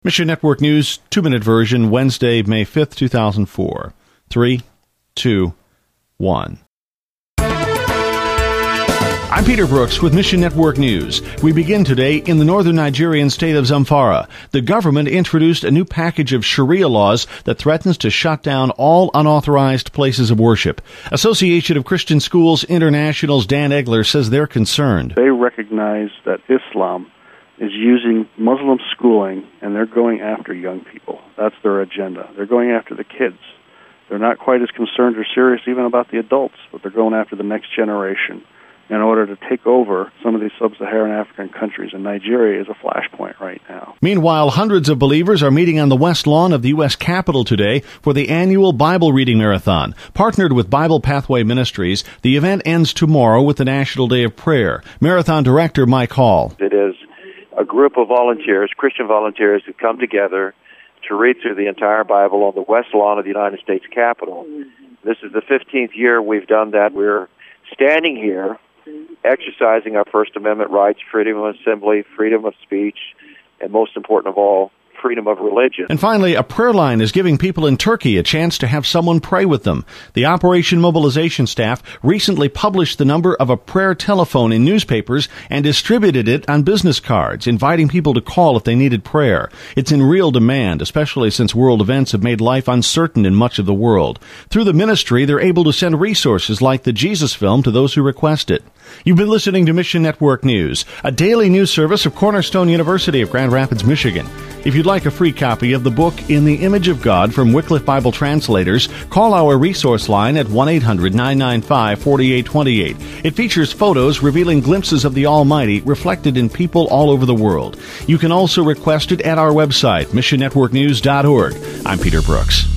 Mission Network News, 2-minute version, Wednesday, May 5th, 2004. 3, 2, 1. I'm Peter Brooks with Mission Network News. We begin today in the northern Nigerian state of Zamfara. The government introduced a new package of Sharia laws that threatens to shut down all unauthorized places of worship. Association of Christian Schools International's Dan Egler says they're concerned. They recognize that Islam is using Muslim schooling, and they're going after young people. That's their agenda. They're going after the kids. They're not quite as concerned or serious even about the adults, but they're going after the next generation in order to take over some of these sub-Saharan African countries, and Nigeria is a flashpoint right now. Meanwhile, hundreds of believers are meeting on the West Lawn of the U.S. Capitol today for the annual Bible Reading Marathon. Partnered with Bible Pathway Ministries, the event ends tomorrow with the National Day of Prayer. Marathon Director Mike Hall. It is a group of volunteers, Christian volunteers, who come together to read through the entire Bible on the West Lawn of the United States Capitol. This is the 15th year we've done that. We're standing here exercising our First Amendment rights, freedom of assembly, freedom of speech, and most important of all, freedom of religion. And finally, a prayer line is giving people in Turkey a chance to have someone pray with them. The Operation Mobilization staff recently published the number of a prayer telephone in newspapers and distributed it on business cards, inviting people to call if they needed prayer. It's in real demand, especially since world events have made life uncertain in much of the world. Through the ministry, they're able to send resources like the Jesus film to those who request it. You've been listening to Mission Network News, a daily news service of Cornerstone University of Grand Rapids, Michigan. If you'd like a free copy of the book In the Image of God from Wycliffe Bible Translators, call our resource line at 1-800-995-4828. It features photos revealing glimpses of the Almighty reflected in people all over the world. You can also request it at our website, missionnetworknews.org. I'm Peter Brooks.